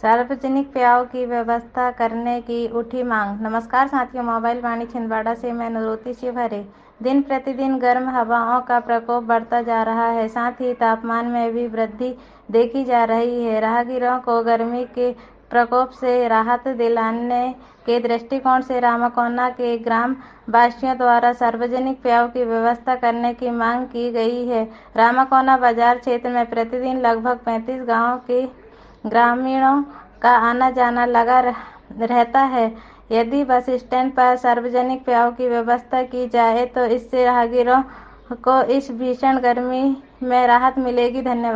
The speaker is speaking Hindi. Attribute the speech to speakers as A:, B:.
A: सार्वजनिक पेयों की व्यवस्था करने की उठी मांग। नमस्कार साथियों, मोबाइल वाणी छिंदवाड़ा से मैं नुरुति शिवहरे। दिन प्रतिदिन गर्म हवाओं का प्रकोप बढ़ता जा रहा है, साथ ही तापमान में भी वृद्धि देखी जा रही है। राहगीरों को गर्मी के प्रकोप से राहत दिलाने के दृष्टिकोण से रामाकोना के ग्राम वासियों द्वारा सार्वजनिक पेयों की व्यवस्था करने की मांग की गई है। रामाकोना बाजार क्षेत्र में प्रतिदिन लगभग 35 गाँव के ग्रामीणों का आना जाना लगा रहता है। यदि बस स्टैंड पर सार्वजनिक पेयों की व्यवस्था की जाए तो इससे राहगीरों को इस भीषण गर्मी में राहत मिलेगी। धन्यवाद।